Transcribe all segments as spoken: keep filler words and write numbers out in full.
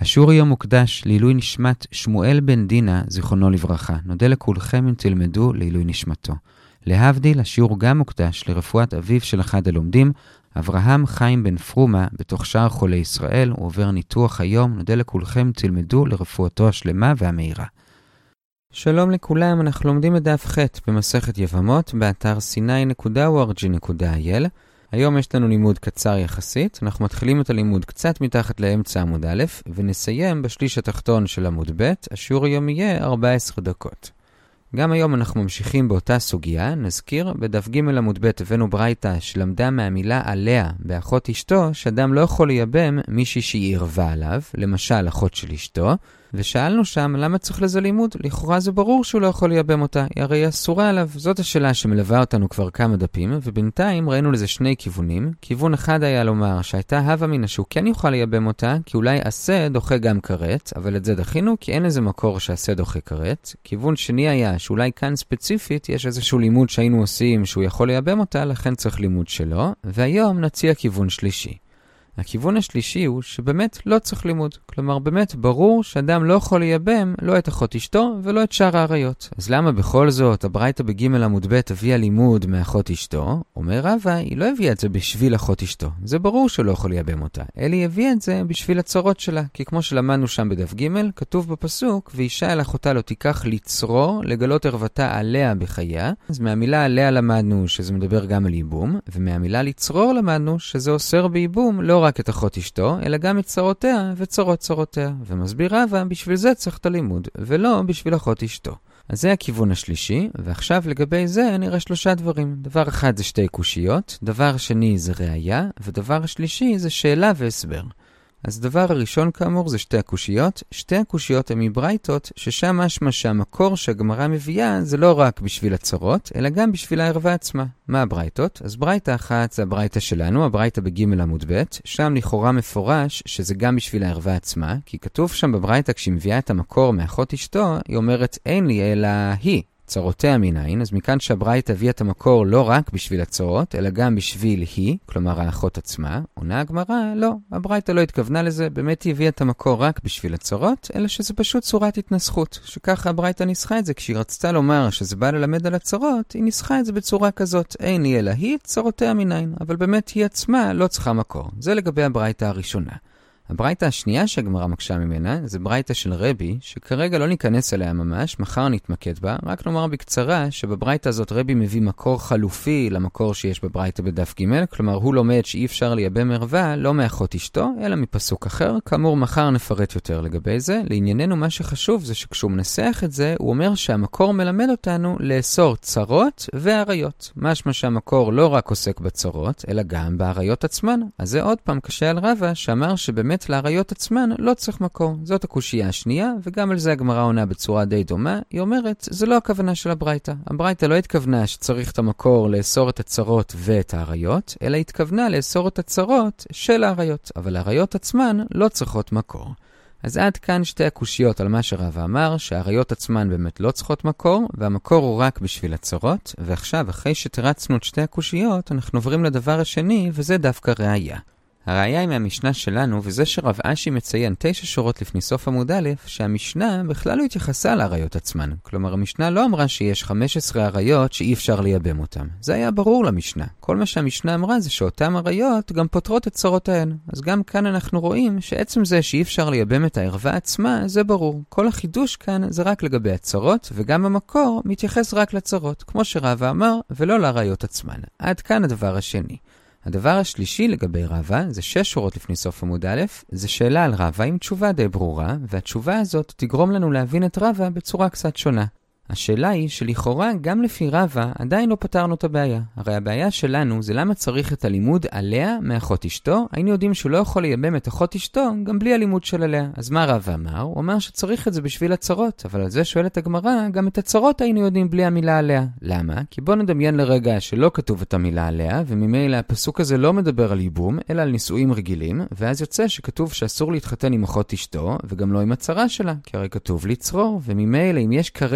השיעור היום מוקדש לעילוי נשמת שמואל בן דינה, זיכרונו לברכה. נודה לכולכם אם תלמדו לעילוי נשמתו. להבדיל, השיעור גם מוקדש לרפואת אביו של אחד הלומדים, אברהם חיים בן פרומה, בתוך שאר חולי ישראל. הוא עובר ניתוח היום. נודה לכולכם אם תלמדו לרפואתו השלמה והמהירה. שלום לכולם, אנחנו לומדים את דף ח' במסכת יבמות, באתר סיני נקודה או אר ג'י נקודה איי אל. היום יש לנו לימוד קצר יחסית. אנחנו מתחילים את הלימוד קצת מתחת לאמצע עמוד א', ונסיים בשליש התחתון של עמוד ב'. השיעור היום יהיה ארבע עשרה דקות. גם היום אנחנו ממשיכים באותה סוגיה. נזכיר, בדף ג' עמוד ב' הבאנו ברייתא שלמדה מהמילה עליה באחות אשתו, שאדם לא יכול לייבם מישהי שהיא ערבה עליו, למשל אחות של אשתו, ושאלנו שם למה צריך לזה לימוד. לכאורה זה ברור שהוא לא יכול לייבם אותה, היא הרי אסורה עליו. זאת השאלה שמלווה אותנו כבר כמה דפים, ובינתיים ראינו לזה שני כיוונים. כיוון אחד היה לומר שהייתה הווה מן שהוא כן יוכל לייבם אותה, כי אולי עשה דוחה גם כרת, אבל את זה דחינו כי אין איזה מקור שעשה דוחה כרת. כיוון שני היה שאולי כאן ספציפית יש איזשהו לימוד שהיינו עושים שהוא יכול לייבם אותה, לכן צריך לימוד שלו. והיום נציע כיוון שלישי. הכיוון השלישי הוא שבאמת לא צריך לימוד. כלומר, באמת ברור שאדם לא יכול לייבם לא את אחות אשתו ולא את שאר העריות. אז למה בכל זאת הברייתא בג' עמוד ב' הביאה לימוד מאחות אשתו? אומר רבא, היא לא הביאה את זה בשביל אחות אשתו. זה ברור שלא יכול לייבם אותה. אלא היא הביאה את זה בשביל הצרות שלה. כי כמו שלמדנו שם בדף ג', כתוב בפסוק, ואישה אל אחותה לא תיקח לצרור, לגלות ערוותה עליה בחייה. אז מהמילה עליה למדנו שזה מדבר גם על ייבום, ומהמילה לצרור למדנו שזה אוסר בייבום לא רק את אחות אשתו, אלא גם את צרותיה וצרות צרותיה. ומסביר רבא, בשביל זה צריך את הלימוד, ולא בשביל אחות אשתו. אז זה הכיוון השלישי, ועכשיו לגבי זה נראה שלושה דברים. דבר אחד זה שתי קושיות, דבר שני זה ראיה, ודבר שלישי זה שאלה והסבר. אז דבר הראשון כאמור זה שתי הקושיות. שתי הקושיות הן מברייתות, ששם משמע שהמקור שהגמרא מביאה זה לא רק בשביל הצרות, אלא גם בשביל הערווה עצמה. מה הברייתות? אז ברייתא אחת זה הברייתא שלנו, הברייתא בג' עמוד ב', שם לכאורה מפורש שזה גם בשביל הערווה עצמה, כי כתוב שם בברייתא כשהיא מביאה את המקור מאחות אשתו, היא אומרת אין לי אלא היא. צרותיה מנין, אז מכאן שהברייתא הביאה את המקור לא רק בשביל הצרות, אלא גם בשביל היא, כלומר האחות עצמה. עונה הגמרא, לא, הברייתא לא התכוונה לזה, באמת היא הביאה את המקור רק בשביל הצרות, אלא שזה פשוט צורת התנסחות, שככה הברייתא ניסחה את זה. כשהיא רצתה לומר שזה בא ללמד על הצרות, היא ניסחה את זה בצורה כזאת, אין היא אלא היא, צרותיה מנין, אבל באמת היא עצמה לא צריכה מקור. זה לגבי הברייתא הראשונה. הברייתא השנייה שהגמרא מקשה ממנה זה ברייתא של רבי, שכרגע לא ניכנס אליה ממש, מחר נתמקד בה. רק נאמר בקצרה שבברייתא הזאת רבי מביא מקור חלופי למקור שיש בברייתא בדף ג', כלומר הוא לומד שאי אפשר לייבם ערווה לא מאחות אשתו, אלא מפסוק אחר. כאמור מחר נפרט יותר לגבי זה. לענייננו מה שחשוב זה שכשהוא מנסח את זה, הוא אומר שהמקור מלמד אותנו לאסור צרות ועריות. משמע שהמקור לא רק עוסק בצרות, אלא גם בעריות עצמן. אז זה עוד פעם קשה על רבא שאמר שבאמת לעריות עצמן לא צריך מקור. זאת הקושייה השנייה, וגם על זה הגמרא עונה בצורה די דומה. היא אומרת, זה לא הכוונה של הברייתא. הברייתא לא התכוונה שצריך את המקור לאסור את הצרות ואת העריות, אלא התכוונה לאסור את הצרות של העריות. אבל העריות עצמן לא צריכות מקור. אז עד כאן שתי הקושיות על מה שרבא אמר, שהעריות עצמן באמת לא צריכות מקור, והמקור הוא רק בשביל הצרות. ועכשיו, אחרי שתרצנו את שתי הקושיות, אנחנו עוברים לדבר השני, וזה דווקא ראיה. הראיה היא מהמשנה שלנו, וזה שרב אשי מציין תשע שורות לפני סוף עמוד א', שהמשנה בכלל לא התייחסה לעריות עצמן. כלומר, המשנה לא אמרה שיש חמש עשרה עריות שאי אפשר לייבם אותן. זה היה ברור למשנה. כל מה שהמשנה אמרה זה שאותן עריות גם פותרות את צרותיהן. אז גם כאן אנחנו רואים שעצם זה שאי אפשר לייבם את הערווה עצמה, זה ברור. כל החידוש כאן זה רק לגבי הצרות, וגם המקור מתייחס רק לצרות, כמו שרבא אמר, ולא לעריות עצמן. עד כאן הדבר השני. הדבר השלישי לגבי רבא, זה שש שורות לפני סוף עמוד א', זה שאלה על רבא עם תשובה די ברורה, והתשובה הזאת תגרום לנו להבין את רבא בצורה קצת שונה. השאלה היא שלכאורה גם לפי רבא עדיין לא פתרנו את הבעיה. הרי הבעיה שלנו זה למה צריך את הלימוד עליה מאחות אשתו. היינו יודעים שהוא לא יכול לייבם את אחות אשתו גם בלי הלימוד של עליה. אז מה רבא אמר? הוא אמר שצריך את זה בשביל הצרות, אבל על זה שואלת הגמרא, גם את הצרות היינו יודעים בלי המילה עליה. למה? כי בוא נדמיין לרגע שלא כתוב את המילה עליה, וממילא הפסוק הזה לא מדבר על ייבום, אלא על נישואים רגילים, ואז יוצא שכתוב שאסור להתחתן עם אחות אשתו, וגם לא עם הצרה שלה, כי הרי כתוב לצרור, וממילא אם יש כרת בלהתחתן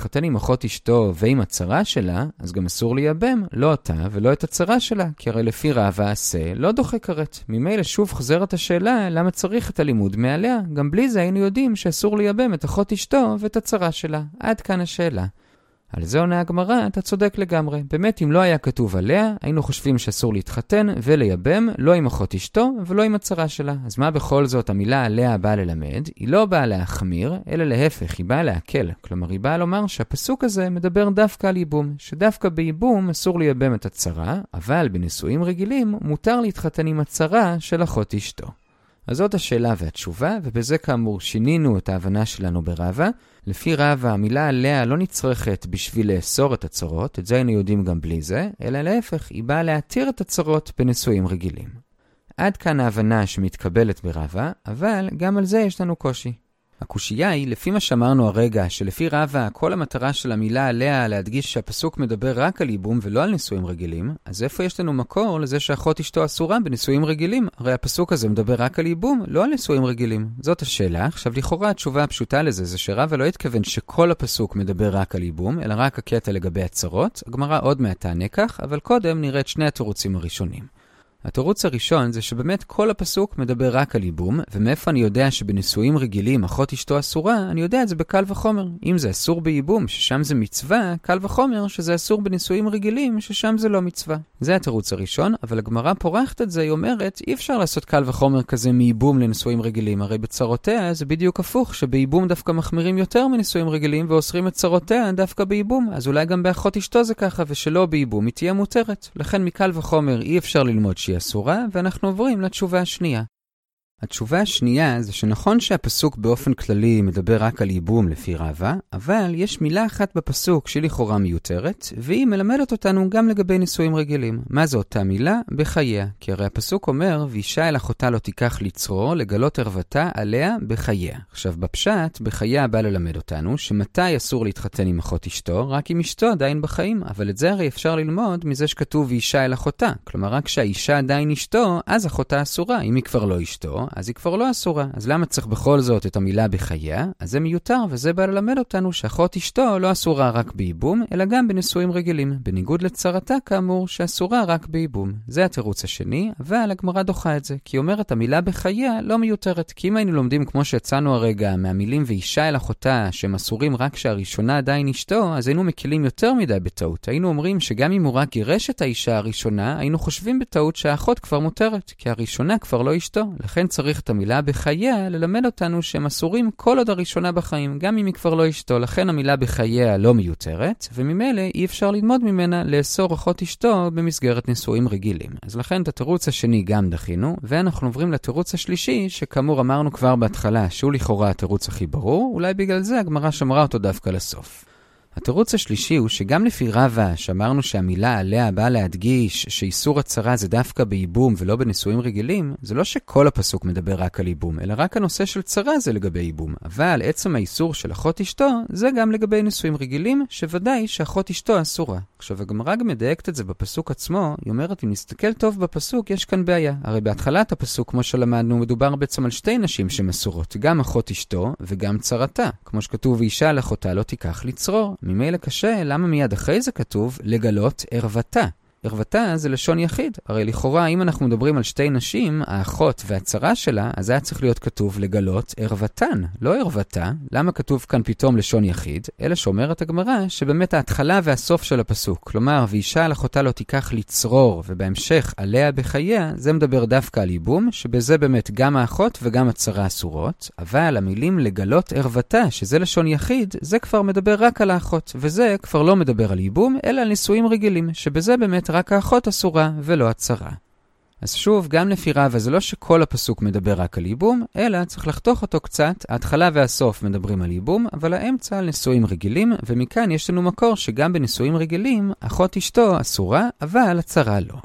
להתחתן עם אחות אשתו ועם הצרה שלה, אז גם אסור לייבם, לא אותה ולא את הצרה שלה, כי הרי לפי רב העשה לא דוחה כרת. ממילא שוב חוזרת השאלה למה צריך את הלימוד מעליה. גם בלי זה היינו יודעים שאסור לייבם את אחות אשתו ואת הצרה שלה. עד כאן השאלה. על זה עונה הגמרא, אתה צודק לגמרי. באמת, אם לא היה כתוב עליה, היינו חושבים שאסור להתחתן ולייבם, לא עם אחות אשתו ולא עם הצרה שלה. אז מה בכל זאת המילה עליה באה ללמד? היא לא באה להחמיר, אלא להפך, היא באה להקל. כלומר, היא באה לומר שהפסוק הזה מדבר דווקא על ייבום, שדווקא בייבום אסור לייבם את הצרה, אבל בנישואים רגילים מותר להתחתן עם הצרה של אחות אשתו. אז זאת השאלה והתשובה, ובזה כאמור שינינו את ההבנה שלנו ברבא. לפי רבא המילה עליה לא נצרכת בשביל לאסור את הצרות, את זה היינו יודעים גם בלי זה, אלא להפך, היא באה להתיר את הצרות בנישואים רגילים. עד כאן ההבנה שמתקבלת ברבא, אבל גם על זה יש לנו קושי. הקושייה היא, לפי מה שאמרנו הרגע, שלפי רבא כל המטרה של המילה עליה להדגיש שהפסוק מדבר רק על ייבום ולא על נישואים רגילים, אז איפה יש לנו מקור לזה שאחות אשתו אסורה בנישואים רגילים? הרי הפסוק הזה מדבר רק על ייבום, לא על נישואים רגילים. זאת השאלה. עכשיו לכאורה התשובה הפשוטה לזה זה שרבא לא התכוון שכל הפסוק מדבר רק על ייבום, אלא רק הקטע לגבי הצרות. הגמרא עוד מעט תענה כך, אבל קודם נראה את שני התירוצים הראשונים. התירוץ הראשון זה שבאמת כל הפסוק מדבר רק על ייבום, ומאיפה אני יודע שבנישואים רגילים אחות אשתו אסורה, אני יודע את זה בקל וחומר. אם זה אסור בייבום, ששם זה מצווה, קל וחומר שזה אסור בנישואים רגילים, ששם זה לא מצווה. זה התירוץ הראשון, אבל הגמרא פורחת את זה, היא אומרת, אי אפשר לעשות קל וחומר כזה מייבום לנישואים רגילים, הרי בצרותיה זה בדיוק הפוך, שבייבום דווקא מחמירים יותר מנישואים רגילים, ואוסרים את צרותיה דווקא בייבום. אז אולי גם באחות אשתו זה ככה, ושלא בייבום היא תהיה מותרת. לכן מקל וחומר אי אפשר ללמוד שהיא אסורה, ואנחנו עוברים לתשובה השנייה. התשובה השנייה זה שנכון שהפסוק באופן כללי מדבר רק על ייבום לפי רבא, אבל יש מילה אחת בפסוק שהיא לכאורה מיותרת, והיא מלמדת אותנו גם לגבי נישואים רגילים. מה זו אותה מילה? בחייה. כי הרי הפסוק אומר, ואישה אל אחותה לא תיקח לצרור, לגלות ערוותה עליה בחייה. עכשיו בפשט, בחייה בא ללמד אותנו שמתי אסור להתחתן עם אחות אשתו, רק עם אשתו עדיין בחיים, אבל את זה הרי אפשר ללמוד מזה שכתוב ואישה אל אחותה. כלומר רק שהאישה עדיין אשתו, אז אחותה אסורה. אם היא כבר לא אשתו, אז היא כבר לא אסורה. אז למה צריך בכל זאת את המילה בחייה? אז זה מיותר, וזה בא ללמד אותנו שאחות אשתו לא אסורה רק בייבום, אלא גם בנישואים רגילים, בניגוד לצרתה כאמור שאסורה רק בייבום. זה התירוץ השני, אבל הגמרא דוחה את זה, כי אומרת המילה בחייה לא מיותרת, כי אם היינו לומדים כמו שיצאנו הרגע מהמילים ואישה אל אחותה שהם אסורים רק שהראשונה עדיין אשתו, אז היינו מקילים יותר מדי בטעות. היינו אומרים שגם אם הוא רק גירש את האישה הראשונה, היינו חושבים בטעות שהאחות כבר מותרת, כי הראשונה כבר לא אשתו. לכן צריך את המילה בחייה ללמד אותנו שהם אסורים כל עוד הראשונה בחיים, גם אם היא כבר לא אשתו. לכן המילה בחייה לא מיותרת, וממילא אי אפשר ללמוד ממנה לאסור אחות אשתו במסגרת נישואים רגילים. אז לכן את התירוץ השני גם דחינו, ואנחנו עוברים לתירוץ השלישי, שכאמור אמרנו כבר בהתחלה שהוא לכאורה התירוץ הכי ברור, אולי בגלל זה הגמרא שמרה אותו דווקא לסוף. התירוץ השלישי הוא שגם לפי רבא, שאמרנו שהמילה עליה באה להדגיש שאיסור הצרה זה דווקא בייבום ולא בנישואים רגילים, זה לא שכל הפסוק מדבר רק על ייבום, אלא רק הנושא של צרה זה לגבי ייבום. אבל עצם האיסור של אחות אשתו זה גם לגבי נישואים רגילים, שוודאי שאחות אשתו אסורה. עכשיו הגמרא גם מדייקת את זה בפסוק עצמו, היא אומרת אם נסתכל טוב בפסוק יש כאן בעיה. הרי בהתחלת הפסוק כמו שלמדנו מדובר בעצם על שתי נשים שמסורות, גם אחות אשתו וגם צרתה. כמו שכתוב ואישה על אחותה לא תיקח לצרור. ממילא קשה, למה מיד אחרי זה כתוב לגלות ערוותה? ערוותה זה לשון יחיד. הרי לכאורה, אם אנחנו מדברים על שתי נשים, האחות והצרה שלה, אז היה צריך להיות כתוב לגלות ערוותן, לא ערוותה. למה כתוב כאן פתאום לשון יחיד? אלא שאומרת הגמרא שבאמת ההתחלה והסוף של הפסוק, כלומר, ואישה על אחותה לא תיקח לצרור, ובהמשך עליה בחייה, זה מדבר דווקא על ייבום, שבזה באמת גם האחות וגם הצרה אסורות, אבל המילים לגלות ערוותה, שזה לשון יחיד, זה כבר מדבר רק על האחות, וזה כבר לא מדבר על ייבום, אלא על נישואים רגילים, שבזה באמת רק האחות אסורה ולא הצרה. אז שוב, גם לפי רבא זה לא שכל הפסוק מדבר רק על ייבום, אלא צריך לחתוך אותו קצת. ההתחלה והסוף מדברים על ייבום, אבל האמצע על נישואים רגילים, ומכאן יש לנו מקור שגם בנישואים רגילים, אחות אשתו אסורה, אבל הצרה לא.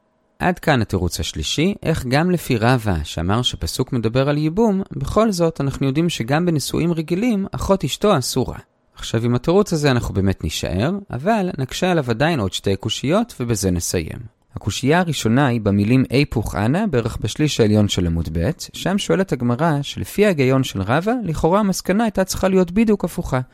עד כאן התירוץ השלישי, איך גם לפי רבא שאמר שפסוק מדבר על ייבום, בכל זאת אנחנו יודעים שגם בנישואים רגילים, אחות אשתו אסורה. עכשיו עם התירוץ הזה אנחנו באמת נשאר, אבל נקשה עליו עדיין עוד שתי קושיות ובזה נסיים. הקושייה הראשונה היא במילים איפוך אנה, בערך בשליש העליון של עמוד ב', שם שואלת הגמרא שלפי ההיגיון של רבא, לכאורה המסקנה הייתה צריכה להיות בדיוק הפוכה.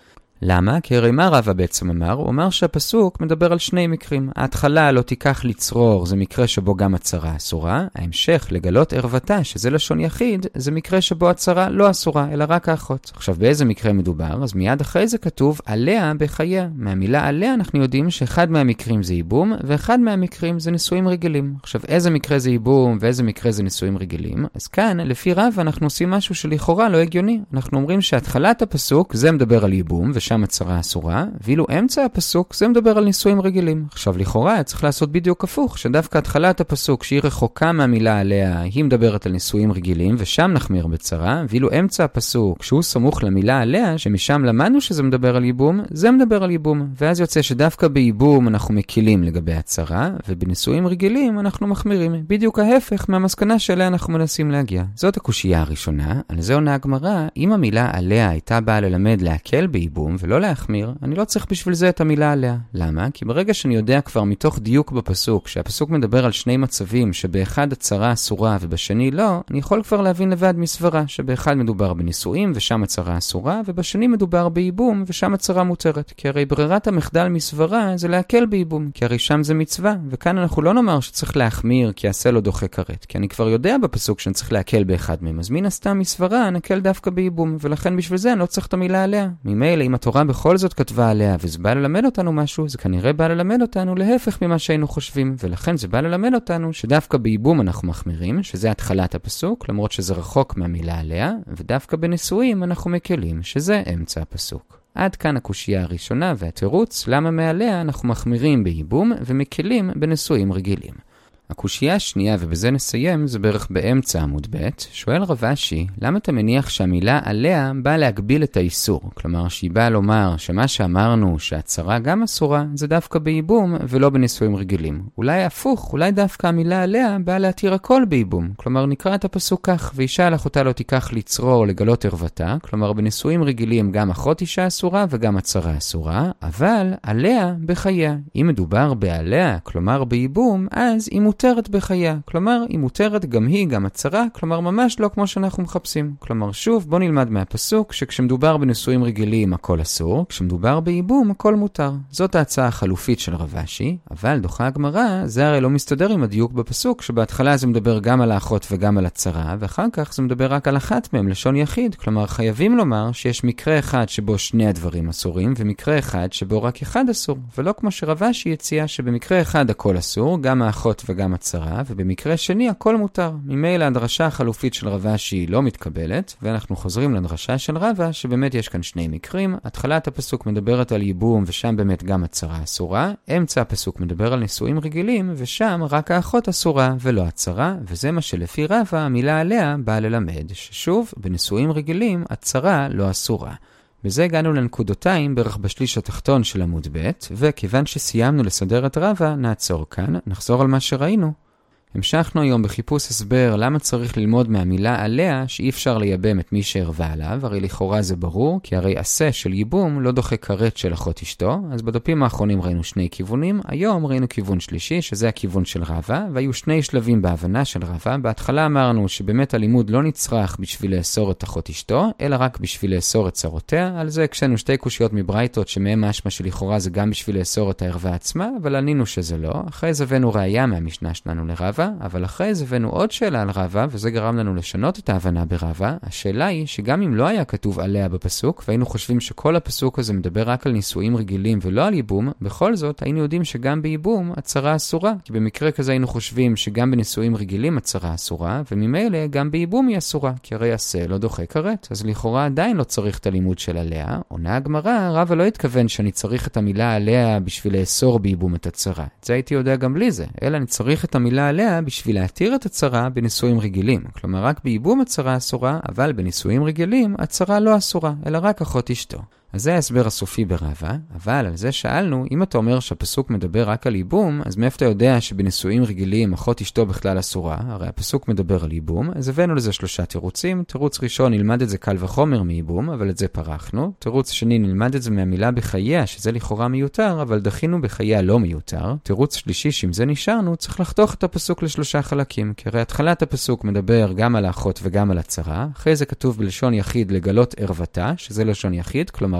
למה? כי הרי מה רבא בעצם אמר? הוא אמר שהפסוק מדבר על שני מקרים. ההתחלה לא תיקח לצרור, זה מקרה שבו גם הצרה אסורה. ההמשך לגלות ערוותה, שזה לשון יחיד, זה מקרה שבו הצרה לא אסורה, אלא רק האחות. עכשיו, באיזה מקרה מדובר? אז מיד אחרי זה כתוב עליה בחייה. מהמילה עליה אנחנו יודעים שאחד מהמקרים זה ייבום, ואחד מהמקרים זה נישואים רגילים. עכשיו, איזה מקרה זה ייבום ואיזה מקרה זה נישואים רגילים? אז כאן, לפי רבא, אנחנו עושים משהו שלכאורה לא הגיוני. אנחנו אומרים שהתחלת הפסוק זה מדבר על ייבום, ושם הצרה אסורה, ואילו אמצע הפסוק זה מדבר על נישואים רגילים. עכשיו, לכאורה צריך לעשות בדיוק הפוך, שדווקא התחלת הפסוק שהיא רחוקה מהמילה עליה, היא מדברת על נישואים רגילים, ושם נחמיר בצרה, ואילו אמצע הפסוק שהוא סמוך למילה עליה, שמשם למדנו שזה מדבר על ייבום, זה מדבר על ייבום. ואז יוצא שדווקא בייבום אנחנו מקילים לגבי הצרה, ובנישואים רגילים אנחנו מחמירים. בדיוק ההפך מהמסקנה שאליה אנחנו מנסים להגיע. זאת הקושייה הראשונה. על זה עונה הגמרא, אם המילה עליה הייתה באה ללמד להקל בייבום ולא להחמיר, אני לא צריך בשביל זה את המילה עליה. למה? כי ברגע שאני יודע כבר מתוך דיוק בפסוק, שהפסוק מדבר על שני מצבים, שבאחד הצרה אסורה ובשני לא, אני יכול כבר להבין לבד מסברה, שבאחד מדובר בנישואים ושם הצרה אסורה, ובשני מדובר בייבום ושם הצרה מותרת. כי הרי ברירת המחדל מסברה זה להקל בייבום, כי הרי שם זה מצווה, וכאן אנחנו לא נאמר שצריך להחמיר כי עשה לו דוחה כרת, כי אני כבר יודע בפסוק שאני צריך להקל באחד מהם, אז מן הסתם מסברה נקל דווקא בייבום, ולכן בשביל זה אני לא צריך את המילה עליה. ממילא אם התורה בכל זאת כתבה עליה וזה בא ללמד אותנו משהו, זה כנראה בא ללמד אותנו להפך ממה שהיינו חושבים, ולכן זה בא ללמד אותנו שדווקא בייבום אנחנו מחמירים, שזה התחלת הפסוק, למרות שזה רחוק מהמילה עליה, ודווקא בנישואים אנחנו מקלים, שזה אמצע הפסוק. עד כאן הקושייה הראשונה והתירוץ למה מעליה אנחנו מחמירים בייבום ומקלים בנישואים רגילים. הקושייה השנייה, ובזה נסיים, זה בערך באמצע עמוד ב', שואל רב אשי, למה אתה מניח שהמילה עליה באה להגביל את האיסור? כלומר, שהיא באה לומר שמה שאמרנו שהצרה גם אסורה, זה דווקא בייבום ולא בנישואים רגילים. אולי הפוך, אולי דווקא המילה עליה באה להתיר הכל בייבום. כלומר, נקרא את הפסוק כך, ואישה על אחותה לא תיקח לצרור לגלות ערוותה, כלומר, בנישואים רגילים גם אחות אישה אסורה וגם הצרה אסורה, אבל עליה בחייה. אם מדובר בעליה, כלומר בייבום, אז היא מותרת בחייה. כלומר, היא מותרת גם היא, גם הצרה, כלומר ממש לא כמו שאנחנו מחפשים. כלומר, שוב, בוא נלמד מהפסוק שכשמדובר בנישואים רגילים הכל אסור, כשמדובר בייבום הכל מותר. זאת ההצעה החלופית של רב אשי, אבל דוחה הגמרא, זה הרי לא מסתדר עם הדיוק בפסוק, שבהתחלה זה מדבר גם על האחות וגם על הצרה, ואחר כך זה מדבר רק על אחת מהם, לשון יחיד. כלומר, חייבים לומר שיש מקרה אחד שבו שני הדברים אסורים, ומקרה אחד שבו רק אחד אסור. ולא כמו שרב אשי הציע שבמקרה אחד הכל אסור, גם האחות וגם הצרה, ובמקרה שני הכל מותר. ממילא הדרשה החלופית של רב אשי לא מתקבלת, ואנחנו חוזרים לדרשה של רבא, שבאמת יש כאן שני מקרים. התחלת הפסוק מדברת על ייבום, ושם באמת גם הצרה אסורה. אמצע הפסוק מדבר על נישואים רגילים, ושם רק האחות אסורה ולא הצרה, וזה מה שלפי רבא המילה עליה באה ללמד, ששוב, בנישואים רגילים הצרה לא אסורה. בזה הגענו לנקודותיים בערך בשליש התחתון של עמוד ב', וכיוון שסיימנו לסדר את רבא, נעצור כאן, נחזור על מה שראינו. המשכנו היום בחיפוש הסבר למה צריך ללמוד מהמילה עליה שאי אפשר לייבם את מי שהרווה עליו, הרי לכאורה זה ברור, כי הרי עשה של ייבום לא דוחה כרת של אחות אשתו, אז בדפים האחרונים ראינו שני כיוונים, היום ראינו כיוון שלישי, שזה הכיוון של רבא, והיו שני שלבים בהבנה של רבא. בהתחלה אמרנו שבאמת הלימוד לא נצרך בשביל לאסור את אחות אשתו, אלא רק בשביל לאסור את צרותיה. על זה כשנו שתי קושיות מברייתות שמהם משמע שלכאורה זה גם בשביל לאסור את הערווה עצמה, אבל ענינו שזה לא. אחרי זה הבאנו ראיה מהמשנה שלנו לרבא, אבל אחרי זה הבאנו עוד שאלה על רבא, וזה גרם לנו לשנות את ההבנה ברבא. השאלה היא שגם אם לא היה כתוב עליה בפסוק, והיינו חושבים שכל הפסוק הזה מדבר רק על נישואים רגילים ולא על ייבום, בכל זאת היינו יודעים שגם בייבום הצרה אסורה, כי במקרה כזה היינו חושבים שגם בנישואים רגילים הצרה אסורה, וממילא גם בייבום היא אסורה, כי הרי עשה לא דוחה כרת. אז לכאורה עדיין לא צריך את הלימוד של עליה. עונה הגמרא, רבא לא התכוון שאני צריך את המילה עליה בשביל לאסור בייבום את הצרה. את זה הייתי יודע גם בלי זה, אלא אני צריך את המילה עליה בשביל להתיר את הצרה בנישואים רגילים. כלומר, רק בייבום הצרה אסורה, אבל בנישואים רגילים הצרה לא אסורה, אלא רק אחות אשתו. אז זה ההסבר הסופי ברבא, אבל על זה שאלנו, אם אתה אומר שהפסוק מדבר רק על ייבום, אז מאיפה אתה יודע שבנישואים רגילים אחות אשתו בכלל אסורה? הרי הפסוק מדבר על ייבום, אז הבאנו לזה שלושה תירוצים. תירוץ ראשון, נלמד את זה קל וחומר מייבום, אבל את זה פרחנו. תירוץ שני, נלמד את זה מהמילה בחייה, שזה לכאורה מיותר, אבל דחינו בחייה לא מיותר. תירוץ שלישי, שאם זה נשארנו, צריך לחתוך את הפסוק לשלושה חלקים, כי הרי התחלת הפסוק מדבר גם על האחות וגם על הצרה. אחרי זה כתוב בלשון יחיד לגלות ערוותה, שזה לשון יחיד, כלומר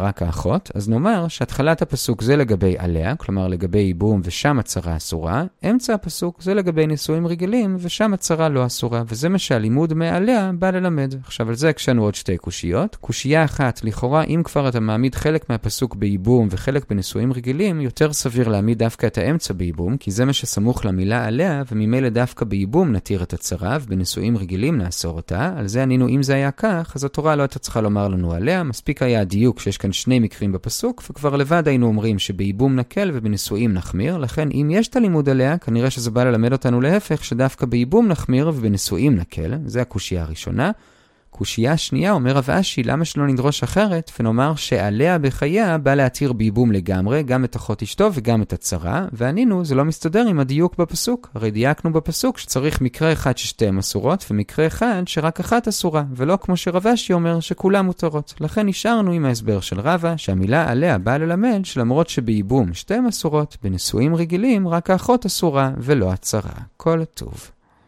רק האחות, אז נאמר שהתחלת הפסוק זה לגבי עליה, כלומר לגבי ייבום ושם הצרה אסורה, אמצע הפסוק זה לגבי נישואים רגילים ושם הצרה לא אסורה, וזה מה שהלימוד מעליה בא ללמד. עכשיו על זה הקשנו עוד שתי קושיות. קושייה אחת, לכאורה אם כבר אתה מעמיד חלק מהפסוק בייבום וחלק בנישואים רגילים, יותר סביר להעמיד דווקא את האמצע בייבום, כי זה מה שסמוך למילה עליה, וממילא דווקא בייבום נתיר את הצרה, ובנישואים רגילים נאסור אותה. על זה ענינו, אם זה היה כך, אז התורה לא הייתה צריכה לומר לנו עליה, מספיק היה הדיוק שיש כאן שני מקרים בפסוק, וכבר לבד היינו אומרים שבייבום נקל ובנישואים נחמיר, לכן אם יש את הלימוד עליה, כנראה שזה בא ללמד אותנו להפך, שדווקא בייבום נחמיר ובנישואים נקל. זה הקושייה הראשונה. קושייה שנייה, אומר רב אשי, למה שלא נדרוש אחרת, ונאמר שעליה בחייה בא להתיר בייבום לגמרי, גם את אחות אשתו וגם את הצרה, וענינו, זה לא מסתדר עם הדיוק בפסוק. הרי דייקנו בפסוק שצריך מקרה אחד ששתיהם אסורות, ומקרה אחד שרק אחת אסורה, ולא כמו שרב אשי אומר שכולם מותרות. לכן נשארנו עם ההסבר של רבא, שהמילה עליה באה ללמד שלמרות שבייבום שתיהם אסורות, בנישואים רגילים רק האחות אסורה ולא הצרה. כל טוב.